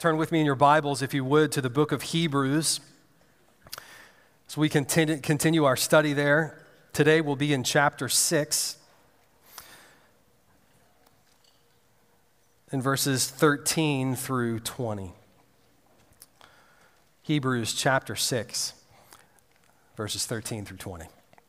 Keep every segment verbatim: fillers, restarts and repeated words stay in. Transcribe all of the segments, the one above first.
Turn with me in your Bibles, if you would, to the book of Hebrews. As we continue, continue our study there, today we'll be in chapter six, in verses thirteen through twenty. Hebrews chapter six, verses thirteen through twenty.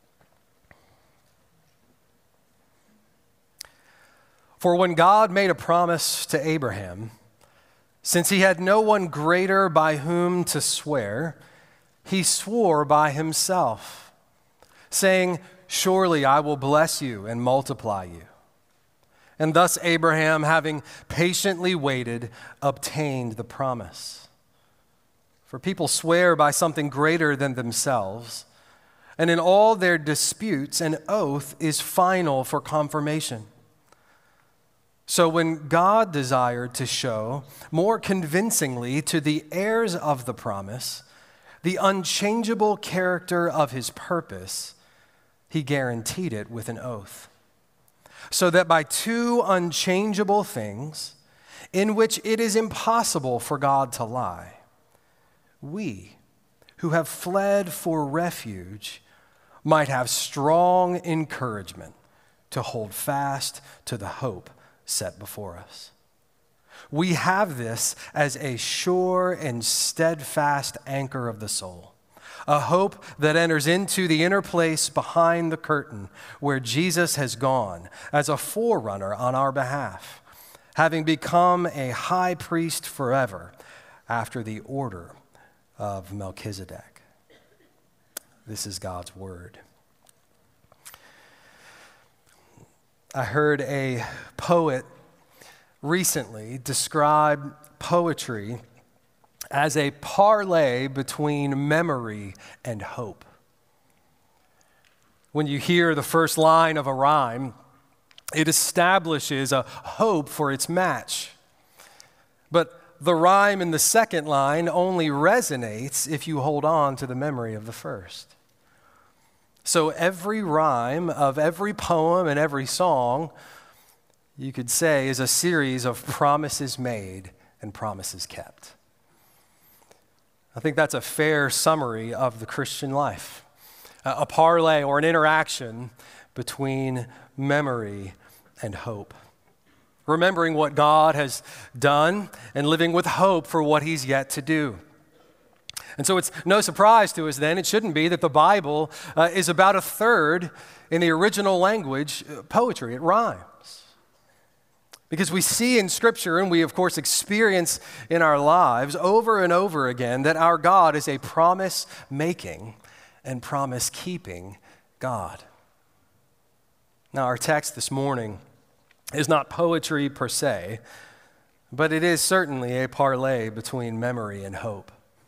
For when God made a promise to Abraham, since he had no one greater by whom to swear, he swore by himself, saying, "Surely I will bless you and multiply you." And thus Abraham, having patiently waited, obtained the promise. For people swear by something greater than themselves, and in all their disputes, an oath is final for confirmation. So when God desired to show more convincingly to the heirs of the promise the unchangeable character of his purpose, he guaranteed it with an oath, so that by two unchangeable things, in which it is impossible for God to lie, we, who have fled for refuge, might have strong encouragement to hold fast to the hope set before us. We have this as a sure and steadfast anchor of the soul, a hope that enters into the inner place behind the curtain where Jesus has gone as a forerunner on our behalf, having become a high priest forever after the order of Melchizedek. This is God's word. I heard a poet recently describe poetry as a parlay between memory and hope. When you hear the first line of a rhyme, it establishes a hope for its match. But the rhyme in the second line only resonates if you hold on to the memory of the first. So every rhyme of every poem and every song, you could say, is a series of promises made and promises kept. I think that's a fair summary of the Christian life, a parlay or an interaction between memory and hope. Remembering what God has done and living with hope for what he's yet to do. And so it's no surprise to us then, it shouldn't be, that the Bible uh, is about a third in the original language uh, poetry. It rhymes. Because we see in Scripture, and we of course experience in our lives over and over again, that our God is a promise-making and promise-keeping God. Now our text this morning is not poetry per se, but it is certainly a parlay between memory and hope.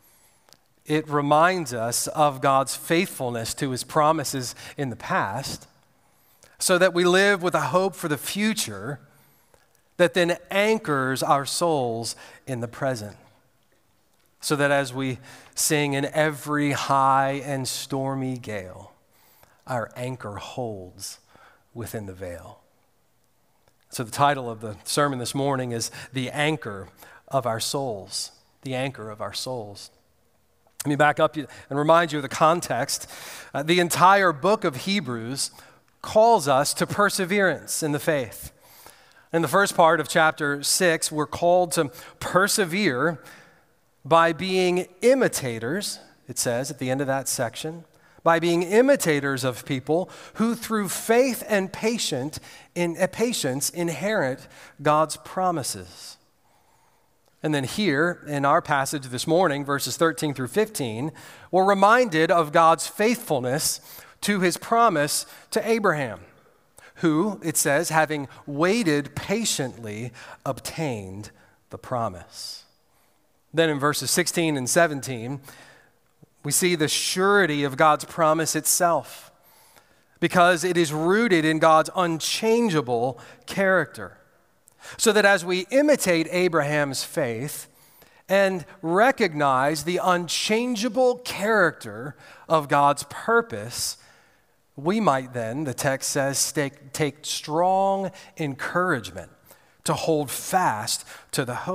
It reminds us of God's faithfulness to his promises in the past, so that we live with a hope for the future that then anchors our souls in the present. So that as we sing in every high and stormy gale, our anchor holds within the veil. So the title of the sermon this morning is The Anchor of Our Souls. The Anchor of Our Souls. Let me back up and remind you of the context. Uh, the entire book of Hebrews calls us to perseverance in the faith. In the first part of chapter six, we're called to persevere by being imitators, it says at the end of that section, by being imitators of people who through faith and patient in, uh, patience inherit God's promises. And then here in our passage this morning, verses thirteen through fifteen, we're reminded of God's faithfulness to his promise to Abraham, who, it says, having waited patiently, obtained the promise. Then in verses sixteen and seventeen, we see the surety of God's promise itself, because it is rooted in God's unchangeable character. So that as we imitate Abraham's faith and recognize the unchangeable character of God's purpose, we might then, the text says, take, take strong encouragement to hold fast to the hope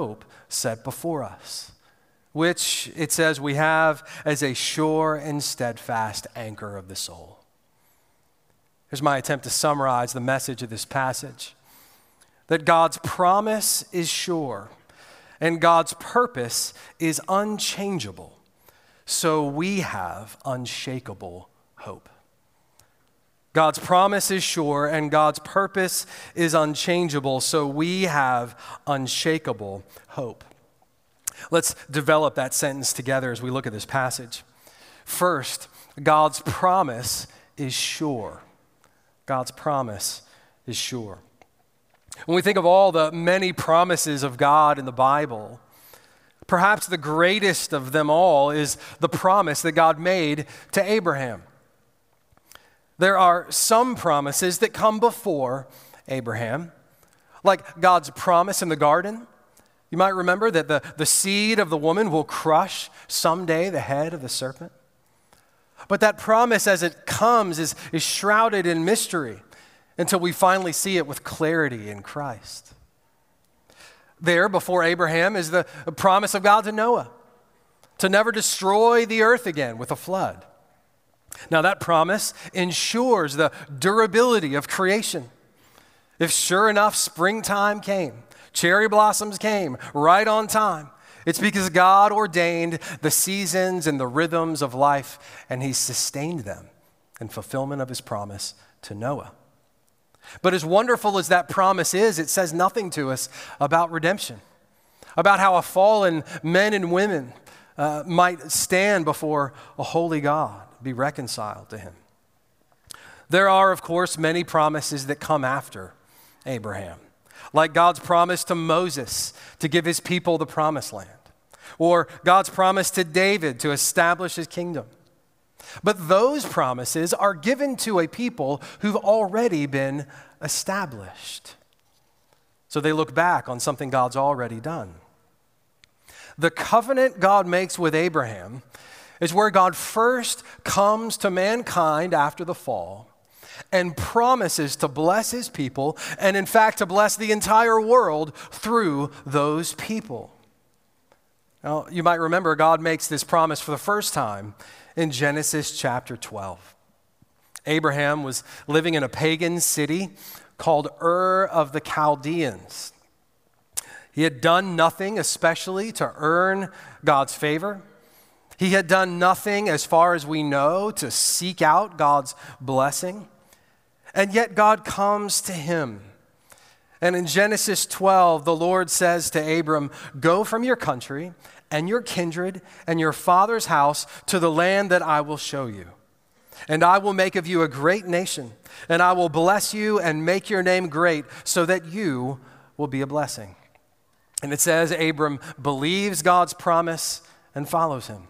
set before us, which it says we have as a sure and steadfast anchor of the soul. Here's my attempt to summarize the message of this passage: that God's promise is sure and God's purpose is unchangeable, so we have unshakable hope. God's promise is sure and God's purpose is unchangeable, so we have unshakable hope. Let's develop that sentence together as we look at this passage. First, God's promise is sure. God's promise is sure. When we think of all the many promises of God in the Bible, perhaps the greatest of them all is the promise that God made to Abraham. There are some promises that come before Abraham, like God's promise in the garden. You might remember that the, the seed of the woman will crush someday the head of the serpent. But that promise as it comes is, is shrouded in mystery until we finally see it with clarity in Christ. There before Abraham is the promise of God to Noah, to never destroy the earth again with a flood. Now that promise ensures the durability of creation. If sure enough springtime came, cherry blossoms came right on time, it's because God ordained the seasons and the rhythms of life, and he sustained them in fulfillment of his promise to Noah. But as wonderful as that promise is, it says nothing to us about redemption, about how a fallen men and women uh, might stand before a holy God, be reconciled to him. There are, of course, many promises that come after Abraham, like God's promise to Moses to give his people the promised land, or God's promise to David to establish his kingdom. But those promises are given to a people who've already been established. So they look back on something God's already done. The covenant God makes with Abraham is where God first comes to mankind after the fall and promises to bless his people, and in fact to bless the entire world through those people. Now, you might remember God makes this promise for the first time in Genesis chapter twelve. Abraham was living in a pagan city called Ur of the Chaldeans. He had done nothing especially to earn God's favor. He had done nothing, as far as we know, to seek out God's blessing. And yet God comes to him. And in Genesis twelve, the Lord says to Abram, "Go from your country and your kindred and your father's house to the land that I will show you. And I will make of you a great nation, and I will bless you and make your name great so that you will be a blessing." And it says Abram believes God's promise and follows him.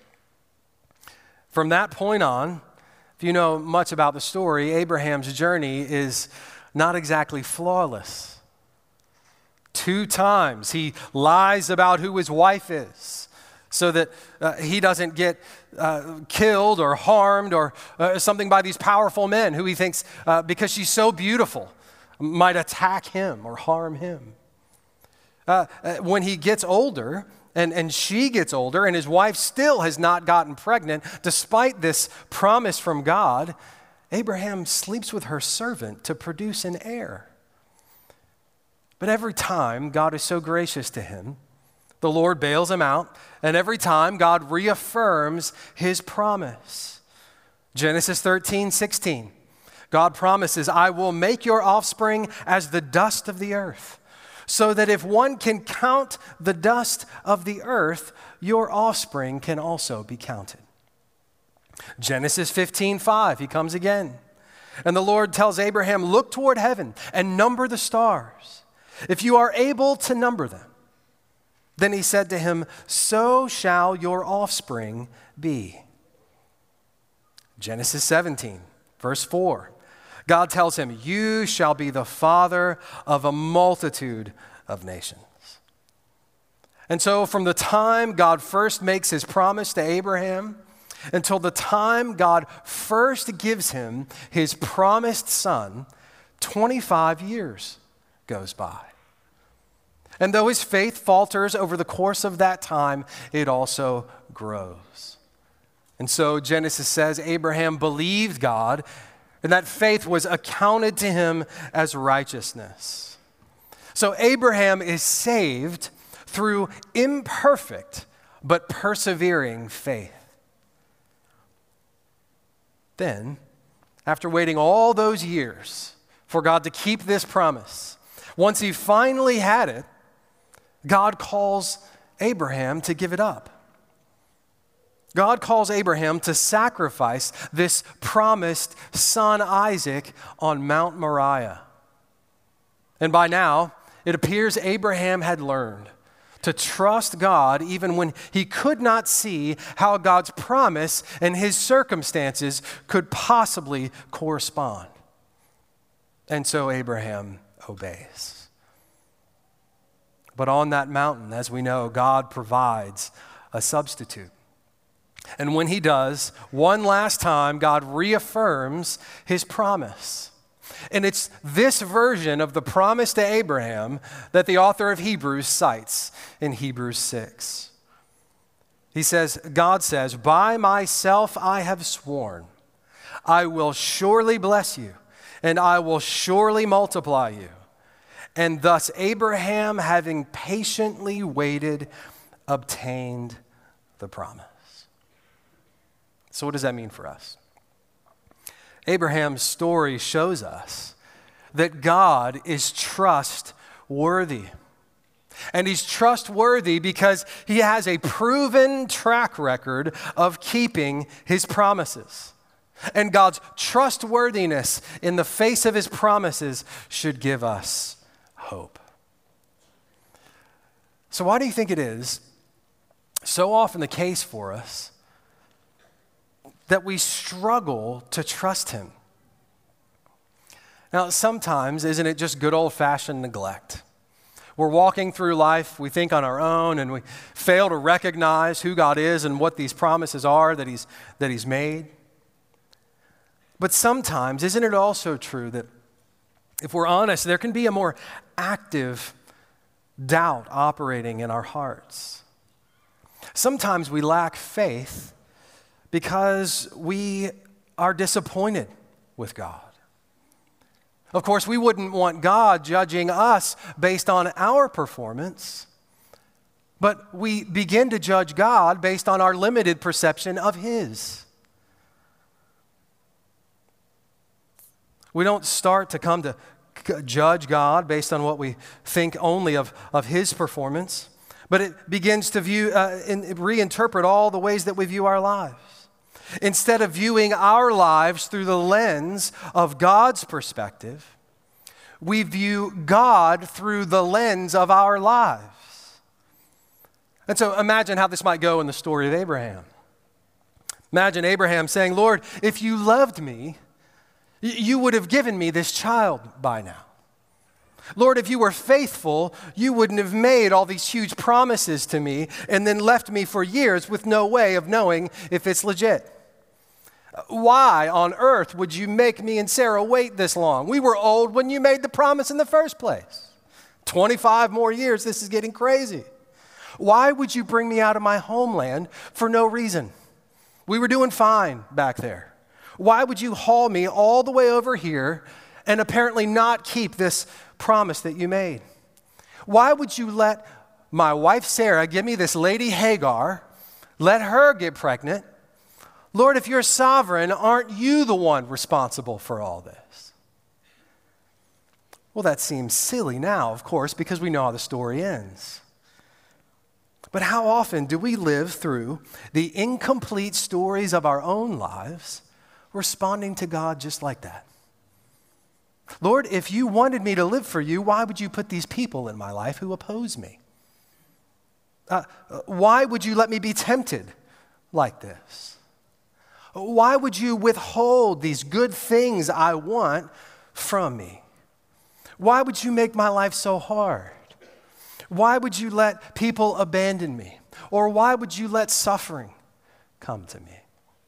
From that point on, if you know much about the story, Abraham's journey is not exactly flawless. Two times he lies about who his wife is so that uh, he doesn't get uh, killed or harmed or uh, something by these powerful men who he thinks, uh, because she's so beautiful, might attack him or harm him. Uh, when he gets older, And, and she gets older, and his wife still has not gotten pregnant, despite this promise from God, Abraham sleeps with her servant to produce an heir. But every time God is so gracious to him, the Lord bails him out, and every time God reaffirms his promise. Genesis thirteen sixteen, God promises, "I will make your offspring as the dust of the earth, so that if one can count the dust of the earth, your offspring can also be counted." Genesis fifteen five, he comes again. And the Lord tells Abraham, "Look toward heaven and number the stars, if you are able to number them." Then he said to him, "So shall your offspring be." Genesis seventeen, verse four. God tells him, "You shall be the father of a multitude of nations." And so from the time God first makes his promise to Abraham until the time God first gives him his promised son, twenty-five years goes by. And though his faith falters over the course of that time, it also grows. And so Genesis says Abraham believed God, and that faith was accounted to him as righteousness. So Abraham is saved through imperfect but persevering faith. Then, after waiting all those years for God to keep this promise, once he finally had it, God calls Abraham to give it up. God calls Abraham to sacrifice this promised son Isaac on Mount Moriah. And by now, it appears Abraham had learned to trust God even when he could not see how God's promise and his circumstances could possibly correspond. And so Abraham obeys. But on that mountain, as we know, God provides a substitute. And when he does, one last time, God reaffirms his promise. And it's this version of the promise to Abraham that the author of Hebrews cites in Hebrews six. He says, God says, "By myself I have sworn, I will surely bless you, and I will surely multiply you." And thus Abraham, having patiently waited, obtained the promise. So what does that mean for us? Abraham's story shows us that God is trustworthy. And he's trustworthy because he has a proven track record of keeping his promises. And God's trustworthiness in the face of his promises should give us hope. So why do you think it is so often the case for us that we struggle to trust him? Now, sometimes, isn't it just good old-fashioned neglect? We're walking through life, we think on our own, and we fail to recognize who God is and what these promises are that he's, that he's made. But sometimes, isn't it also true that if we're honest, there can be a more active doubt operating in our hearts? Sometimes we lack faith because we are disappointed with God. Of course, we wouldn't want God judging us based on our performance, but we begin to judge God based on our limited perception of his. We don't start to come to judge God based on what we think only of, of his performance, but it begins to view uh, and reinterpret all the ways that we view our lives. Instead of viewing our lives through the lens of God's perspective, we view God through the lens of our lives. And so imagine how this might go in the story of Abraham. Imagine Abraham saying, "Lord, if you loved me, you would have given me this child by now. Lord, if you were faithful, you wouldn't have made all these huge promises to me and then left me for years with no way of knowing if it's legit. Why on earth would you make me and Sarah wait this long? We were old when you made the promise in the first place. twenty-five more years, this is getting crazy. Why would you bring me out of my homeland for no reason? We were doing fine back there. Why would you haul me all the way over here and apparently not keep this promise that you made? Why would you let my wife Sarah give me this lady Hagar, let her get pregnant? Lord, if you're sovereign, aren't you the one responsible for all this?" Well, that seems silly now, of course, because we know how the story ends. But how often do we live through the incomplete stories of our own lives responding to God just like that? Lord, if you wanted me to live for you, why would you put these people in my life who oppose me? Uh, why would you let me be tempted like this? Why would you withhold these good things I want from me? Why would you make my life so hard? Why would you let people abandon me? Or why would you let suffering come to me?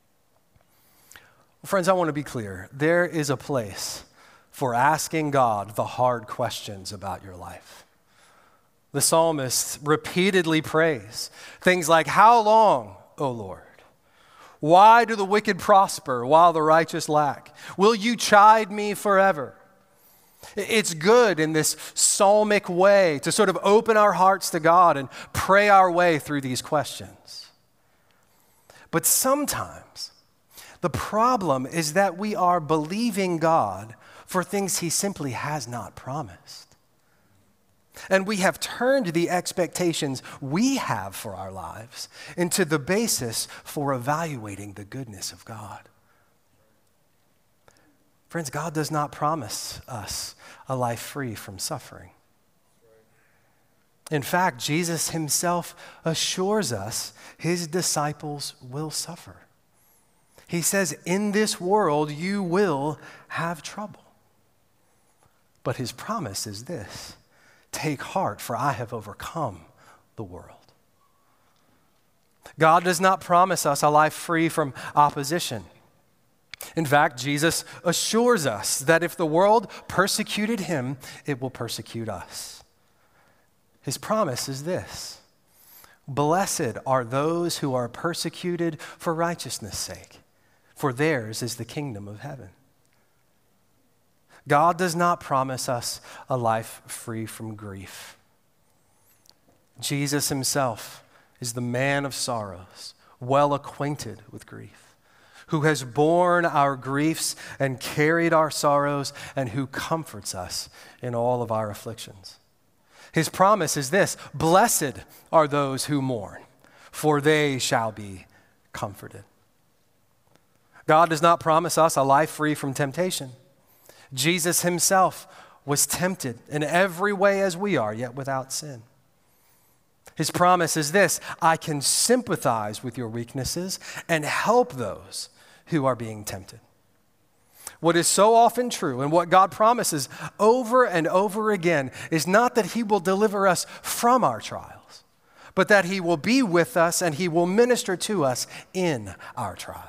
Well, friends, I want to be clear. There is a place for asking God the hard questions about your life. the psalmist repeatedly prays things like, "How long, O Lord? Why do the wicked prosper while the righteous lack? Will you chide me forever?" It's good in this psalmic way to sort of open our hearts to God and pray our way through these questions. But sometimes the problem is that we are believing God for things he simply has not promised. And we have turned the expectations we have for our lives into the basis for evaluating the goodness of God. Friends, God does not promise us a life free from suffering. In fact, Jesus himself assures us his disciples will suffer. He says, "In this world you will have trouble." But his promise is this: "Take heart, for I have overcome the world." God does not promise us a life free from opposition. In fact, Jesus assures us that if the world persecuted him, it will persecute us. His promise is this: "Blessed are those who are persecuted for righteousness' sake, for theirs is the kingdom of heaven." God does not promise us a life free from grief. Jesus himself is the man of sorrows, well acquainted with grief, who has borne our griefs and carried our sorrows, and who comforts us in all of our afflictions. His promise is this: "Blessed are those who mourn, for they shall be comforted." God does not promise us a life free from temptation. Jesus himself was tempted in every way as we are, yet without sin. His promise is this: "I can sympathize with your weaknesses and help those who are being tempted." What is so often true, and what God promises over and over again, is not that he will deliver us from our trials, but that he will be with us and he will minister to us in our trials.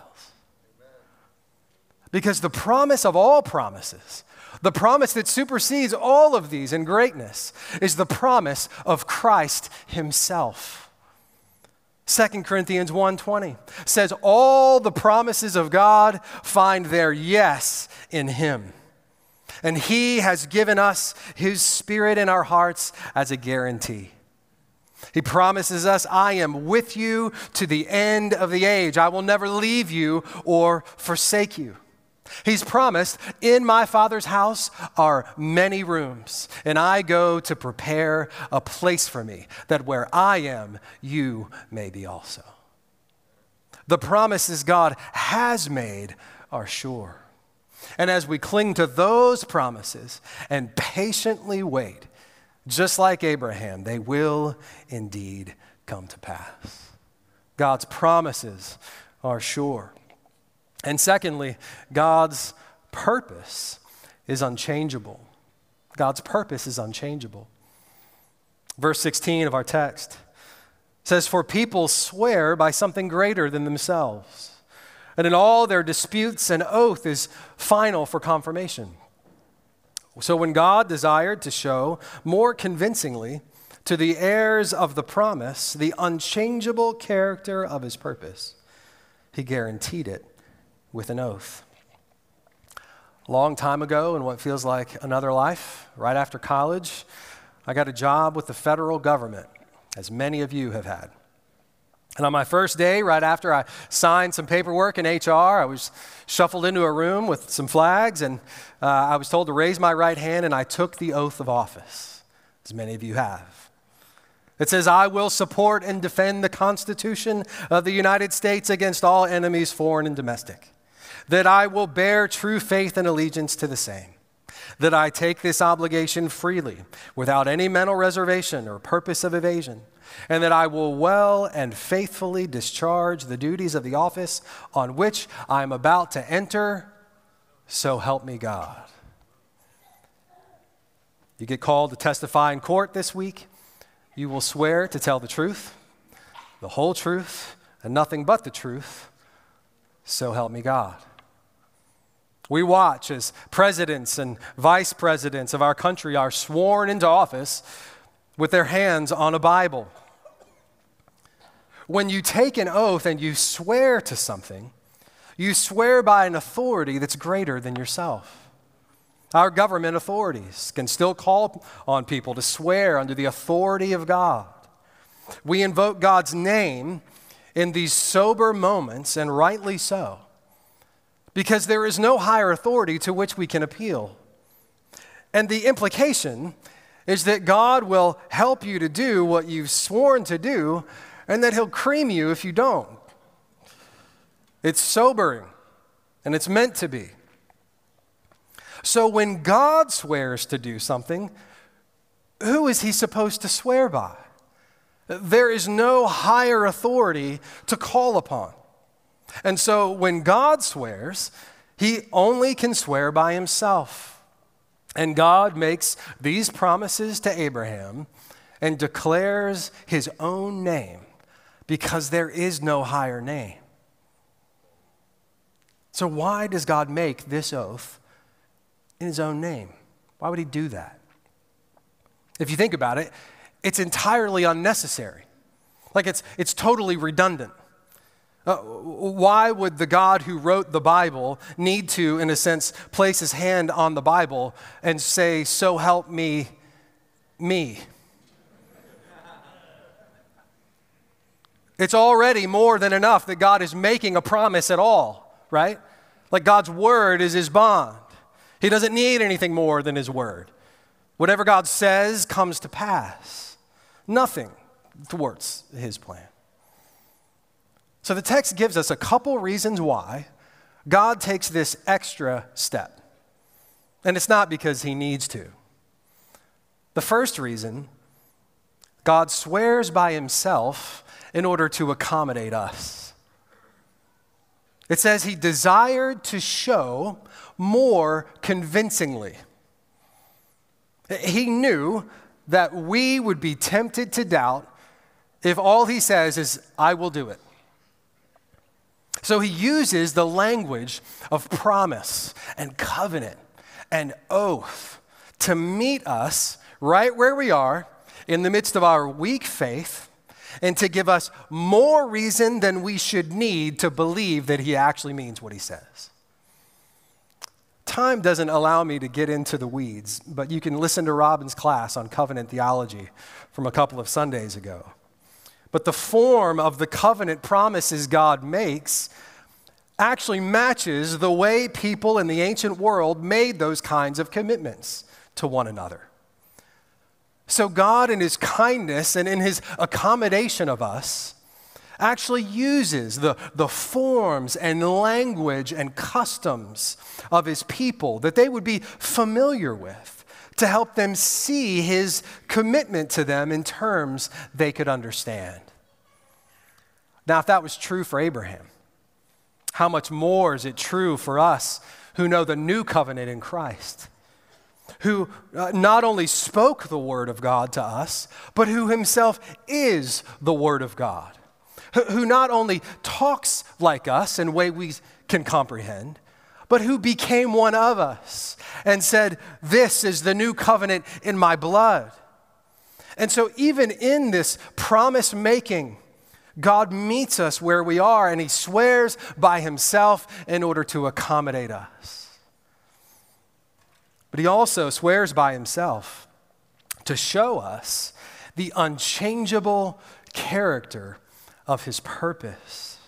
Because the promise of all promises, the promise that supersedes all of these in greatness, is the promise of Christ himself. Second Corinthians one twenty says, "All the promises of God find their yes in him. And he has given us his Spirit in our hearts as a guarantee." He promises us, "I am with you to the end of the age. I will never leave you or forsake you." He's promised, "In my Father's house are many rooms, and I go to prepare a place for me, that where I am, you may be also." The promises God has made are sure. And as we cling to those promises and patiently wait, just like Abraham, they will indeed come to pass. God's promises are sure. And secondly, God's purpose is unchangeable. God's purpose is unchangeable. Verse sixteen of our text says, "For people swear by something greater than themselves, and in all their disputes an oath is final for confirmation." So when God desired to show more convincingly to the heirs of the promise the unchangeable character of his purpose, he guaranteed it with an oath. A long time ago, in what feels like another life, right after college, I got a job with the federal government, as many of you have had. And on my first day, right after I signed some paperwork in H R, I was shuffled into a room with some flags, and uh, I was told to raise my right hand, and I took the oath of office, as many of you have. It says, "I will support and defend the Constitution of the United States against all enemies, foreign and domestic. That I will bear true faith and allegiance to the same. That I take this obligation freely, without any mental reservation or purpose of evasion. And that I will well and faithfully discharge the duties of the office on which I am about to enter. So help me God." You get called to testify in court this week. You will swear to tell the truth, the whole truth, and nothing but the truth. So help me God. We watch as presidents and vice presidents of our country are sworn into office with their hands on a Bible. When you take an oath and you swear to something, you swear by an authority that's greater than yourself. Our government authorities can still call on people to swear under the authority of God. We invoke God's name in these sober moments, and rightly so, because there is no higher authority to which we can appeal. And the implication is that God will help you to do what you've sworn to do, and that he'll cream you if you don't. It's sobering, and it's meant to be. So when God swears to do something, who is he supposed to swear by? There is no higher authority to call upon. And so when God swears, he only can swear by himself. And God makes these promises to Abraham and declares his own name because there is no higher name. So why does God make this oath in his own name? Why would he do that? If you think about it, it's entirely unnecessary. Like it's, it's totally redundant. Uh, why would the God who wrote the Bible need to, in a sense, place his hand on the Bible and say, "So help me, me"? It's already more than enough that God is making a promise at all, right? Like God's word is his bond. He doesn't need anything more than his word. Whatever God says comes to pass. Nothing thwarts his plan. So the text gives us a couple reasons why God takes this extra step. And it's not because he needs to. The first reason, God swears by himself in order to accommodate us. It says he desired to show more convincingly. He knew that we would be tempted to doubt if all he says is, "I will do it." So he uses the language of promise and covenant and oath to meet us right where we are in the midst of our weak faith and to give us more reason than we should need to believe that he actually means what he says. Time doesn't allow me to get into the weeds, but you can listen to Robin's class on covenant theology from a couple of Sundays ago. But the form of the covenant promises God makes actually matches the way people in the ancient world made those kinds of commitments to one another. So God, in his kindness and in his accommodation of us, actually uses the, the forms and language and customs of his people that they would be familiar with to help them see his commitment to them in terms they could understand. Now, if that was true for Abraham, how much more is it true for us who know the new covenant in Christ, who uh, not only spoke the word of God to us, but who himself is the word of God, who, who not only talks like us in a way we can comprehend, but who became one of us and said, "This is the new covenant in my blood." And so even in this promise-making, God meets us where we are, and he swears by himself in order to accommodate us. But he also swears by himself to show us the unchangeable character of his purpose.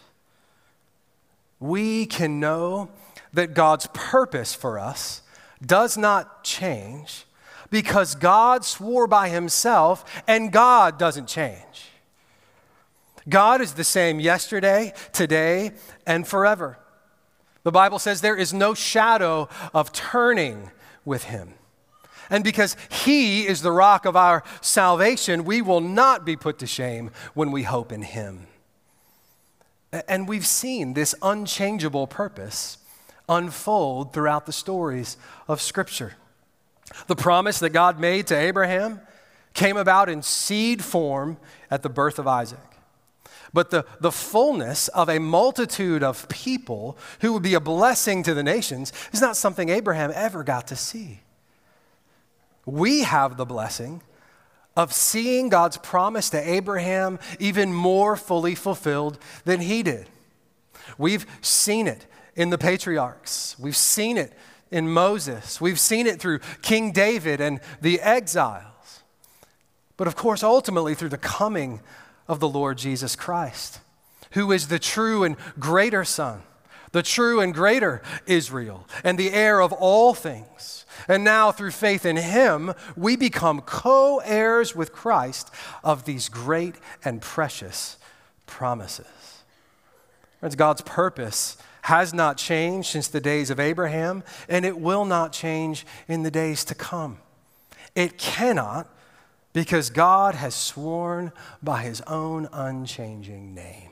We can know that God's purpose for us does not change because God swore by himself, and God doesn't change. God is the same yesterday, today, and forever. The Bible says there is no shadow of turning with him. And because he is the rock of our salvation, we will not be put to shame when we hope in him. And we've seen this unchangeable purpose unfold throughout the stories of Scripture. The promise that God made to Abraham came about in seed form at the birth of Isaac. But the, the fullness of a multitude of people who would be a blessing to the nations is not something Abraham ever got to see. We have the blessing of seeing God's promise to Abraham even more fully fulfilled than he did. We've seen it in the patriarchs. We've seen it in Moses. We've seen it through King David and the exiles. But of course, ultimately through the coming of the Lord Jesus Christ, who is the true and greater Son, the true and greater Israel, and the heir of all things. And now through faith in him, we become co-heirs with Christ of these great and precious promises. Friends, God's purpose has not changed since the days of Abraham, and it will not change in the days to come. It cannot, because God has sworn by his own unchanging name.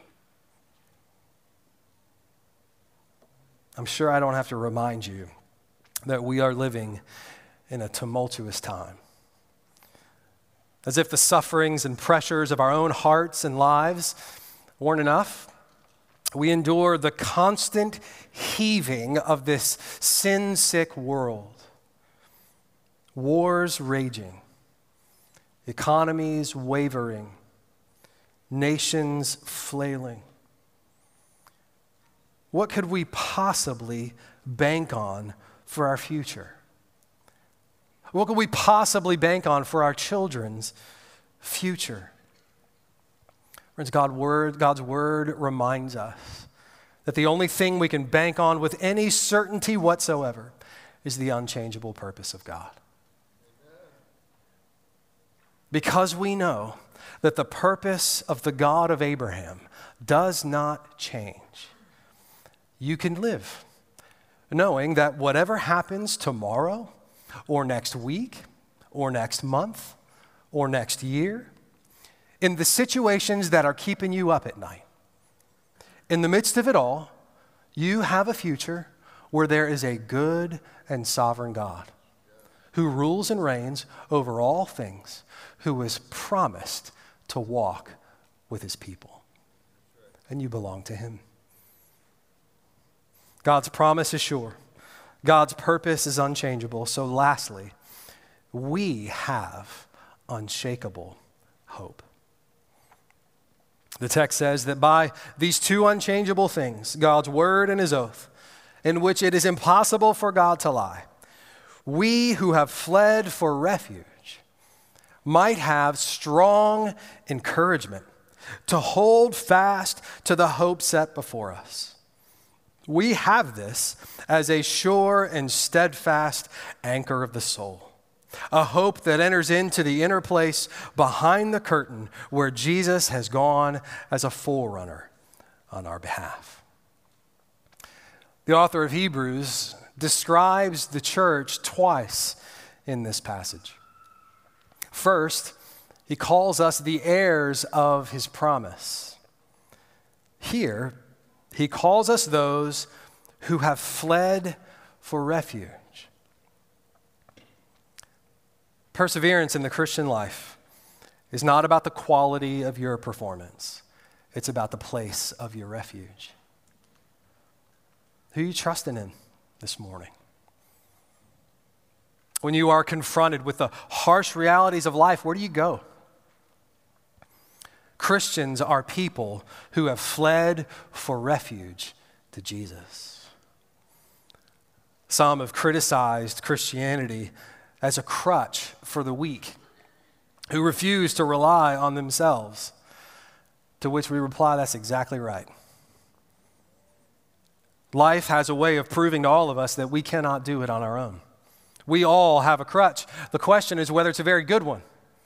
I'm sure I don't have to remind you that we are living in a tumultuous time. As if the sufferings and pressures of our own hearts and lives weren't enough, we endure the constant heaving of this sin-sick world. Wars raging, economies wavering, nations flailing. What could we possibly bank on for our future? What could we possibly bank on for our children's future? Friends, God word, God's word reminds us that the only thing we can bank on with any certainty whatsoever is the unchangeable purpose of God. Because we know that the purpose of the God of Abraham does not change, you can live knowing that whatever happens tomorrow or next week or next month or next year, in the situations that are keeping you up at night, in the midst of it all, you have a future where there is a good and sovereign God who rules and reigns over all things, who is promised to walk with his people. And you belong to him. God's promise is sure. God's purpose is unchangeable. So lastly, we have unshakable hope. The text says that by these two unchangeable things, God's word and his oath, in which it is impossible for God to lie, we who have fled for refuge might have strong encouragement to hold fast to the hope set before us. We have this as a sure and steadfast anchor of the soul, a hope that enters into the inner place behind the curtain where Jesus has gone as a forerunner on our behalf. The author of Hebrews describes the church twice in this passage. First, he calls us the heirs of his promise. Here, he calls us those who have fled for refuge. Perseverance in the Christian life is not about the quality of your performance. It's about the place of your refuge. Who are you trusting in this morning? When you are confronted with the harsh realities of life, where do you go? Christians are people who have fled for refuge to Jesus. Some have criticized Christianity as a crutch for the weak who refuse to rely on themselves, to which we reply, that's exactly right. Life has a way of proving to all of us that we cannot do it on our own. We all have a crutch. The question is whether it's a very good one.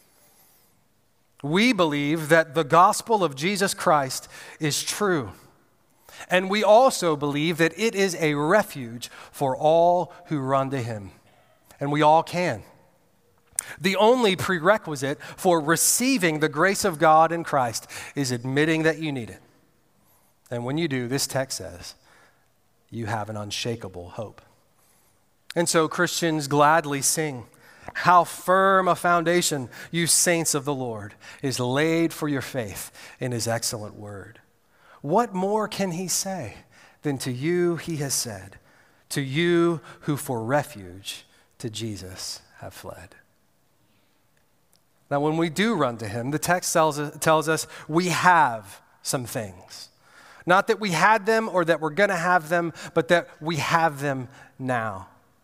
We believe that the gospel of Jesus Christ is true. And we also believe that it is a refuge for all who run to him. And we all can. The only prerequisite for receiving the grace of God in Christ is admitting that you need it. And when you do, this text says, you have an unshakable hope. And so Christians gladly sing, how firm a foundation, you saints of the Lord, is laid for your faith in his excellent word. What more can he say than to you he has said, to you who for refuge to Jesus have fled? Now, when we do run to him, the text tells us, tells us we have some things. Not that we had them or that we're going to have them, but that we have them now.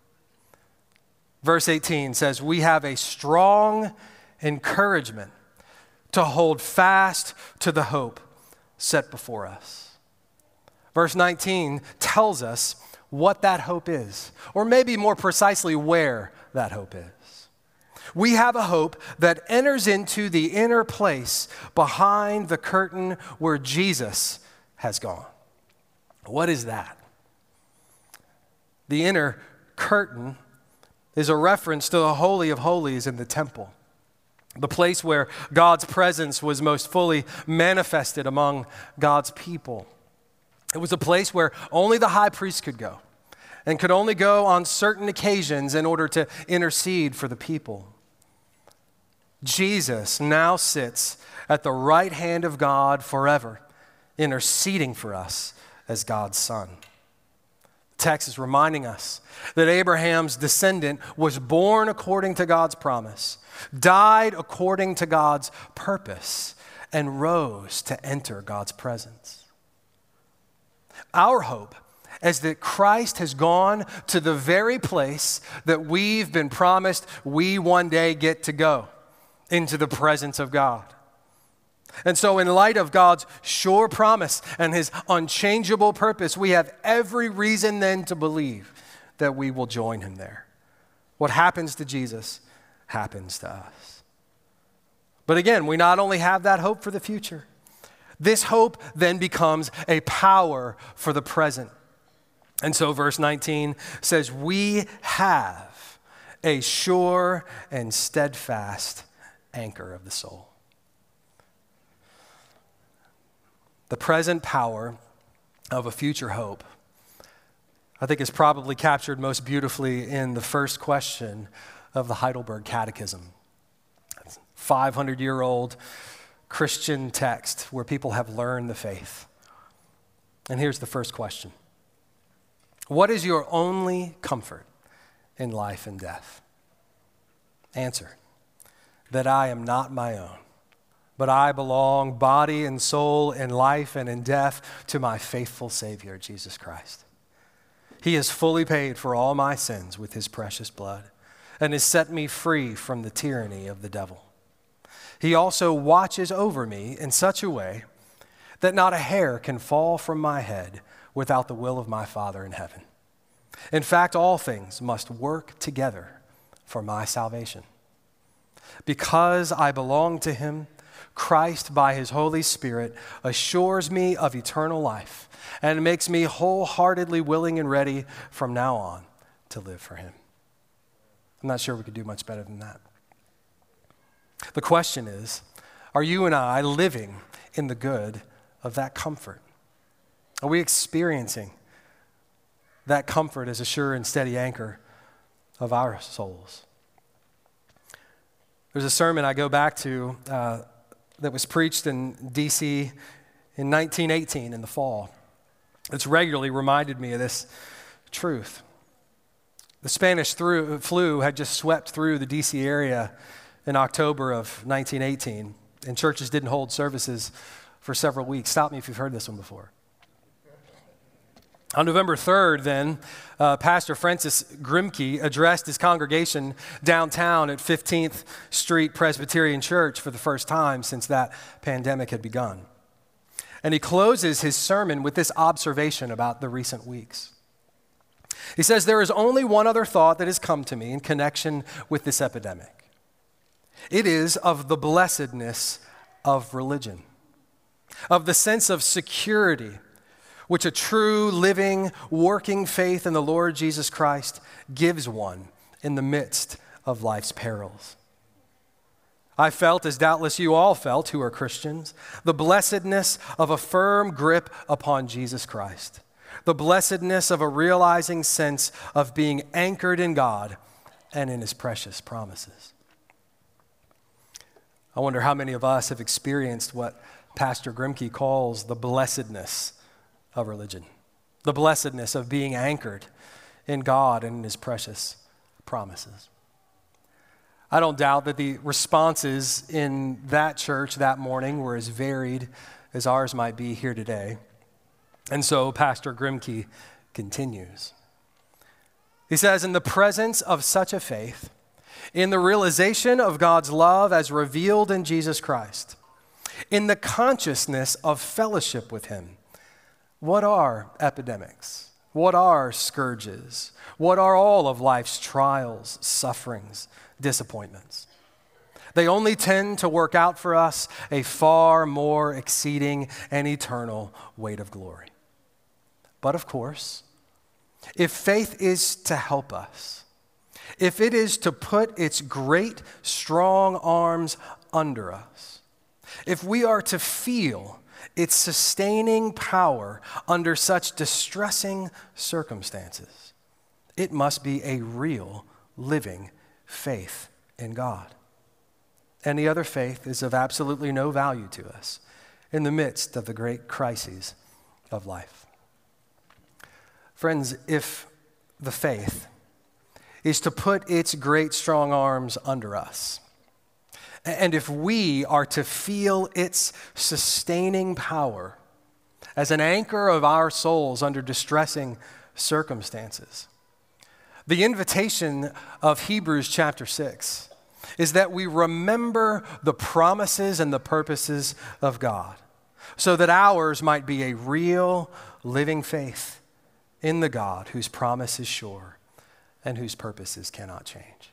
Verse eighteen says, we have a strong encouragement to hold fast to the hope set before us. Verse nineteen tells us what that hope is, or maybe more precisely where that hope is. We have a hope that enters into the inner place behind the curtain where Jesus has gone. What is that? The inner curtain is a reference to the Holy of Holies in the temple, the place where God's presence was most fully manifested among God's people. It was a place where only the high priest could go and could only go on certain occasions in order to intercede for the people. Jesus now sits at the right hand of God forever, interceding for us as God's Son. The text is reminding us that Abraham's descendant was born according to God's promise, died according to God's purpose, and rose to enter God's presence. Our hope is that Christ has gone to the very place that we've been promised we one day get to go, into the presence of God. And so in light of God's sure promise and his unchangeable purpose, we have every reason then to believe that we will join him there. What happens to Jesus happens to us. But again, we not only have that hope for the future, this hope then becomes a power for the present. And so verse nineteen says, we have a sure and steadfast anchor of the soul. The present power of a future hope, I think, is probably captured most beautifully in the first question of the Heidelberg Catechism. It's a five hundred year old Christian text where people have learned the faith. And here's the first question. What is your only comfort in life and death? Answer, that I am not my own, but I belong body and soul in life and in death to my faithful Savior, Jesus Christ. He has fully paid for all my sins with his precious blood and has set me free from the tyranny of the devil. He also watches over me in such a way that not a hair can fall from my head without the will of my Father in heaven. In fact, all things must work together for my salvation. Because I belong to him, Christ, by his Holy Spirit, assures me of eternal life and makes me wholeheartedly willing and ready from now on to live for him. I'm not sure we could do much better than that. The question is, are you and I living in the good of that comfort? Are we experiencing that comfort as a sure and steady anchor of our souls? There's a sermon I go back to uh, that was preached in D C in nineteen eighteen in the fall. It's regularly reminded me of this truth. The Spanish through, flu had just swept through the D C area in October of nineteen eighteen, and churches didn't hold services for several weeks. Stop me if you've heard this one before. On November third, then, uh, Pastor Francis Grimke addressed his congregation downtown at fifteenth Street Presbyterian Church for the first time since that pandemic had begun. And he closes his sermon with this observation about the recent weeks. He says, there is only one other thought that has come to me in connection with this epidemic. It is of the blessedness of religion, of the sense of security which a true, living, working faith in the Lord Jesus Christ gives one in the midst of life's perils. I felt, as doubtless you all felt who are Christians, the blessedness of a firm grip upon Jesus Christ, the blessedness of a realizing sense of being anchored in God and in his precious promises. I wonder how many of us have experienced what Pastor Grimke calls the blessedness of religion, the blessedness of being anchored in God and in his precious promises. I don't doubt that the responses in that church that morning were as varied as ours might be here today. And so Pastor Grimke continues. He says, in the presence of such a faith, in the realization of God's love as revealed in Jesus Christ, in the consciousness of fellowship with him, what are epidemics? What are scourges? What are all of life's trials, sufferings, disappointments? They only tend to work out for us a far more exceeding and eternal weight of glory. But of course, if faith is to help us, if it is to put its great, strong arms under us, if we are to feel its sustaining power under such distressing circumstances, it must be a real, living faith in God. Any other faith is of absolutely no value to us in the midst of the great crises of life. Friends, if the faith is to put its great strong arms under us, and if we are to feel its sustaining power as an anchor of our souls under distressing circumstances, the invitation of Hebrews chapter six is that we remember the promises and the purposes of God so that ours might be a real, living faith in the God whose promise is sure and whose purposes cannot change.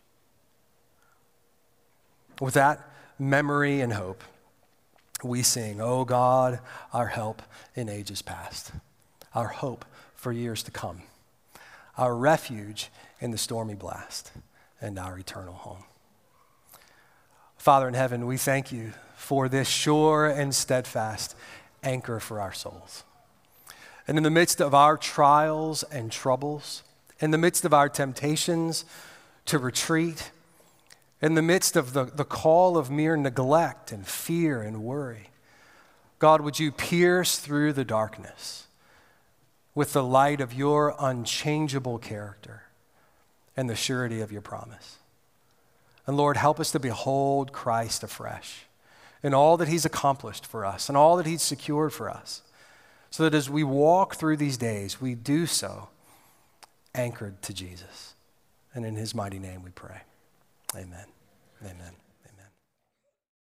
With that memory and hope, we sing, "O God, our help in ages past, our hope for years to come, our refuge in the stormy blast, and our eternal home." Father in heaven, we thank you for this sure and steadfast anchor for our souls. And in the midst of our trials and troubles, in the midst of our temptations to retreat, in the midst of the, the call of mere neglect and fear and worry, God, would you pierce through the darkness with the light of your unchangeable character and the surety of your promise. And Lord, help us to behold Christ afresh in all that he's accomplished for us and all that he's secured for us, so that as we walk through these days, we do so anchored to Jesus. And in his mighty name we pray. Amen. Amen.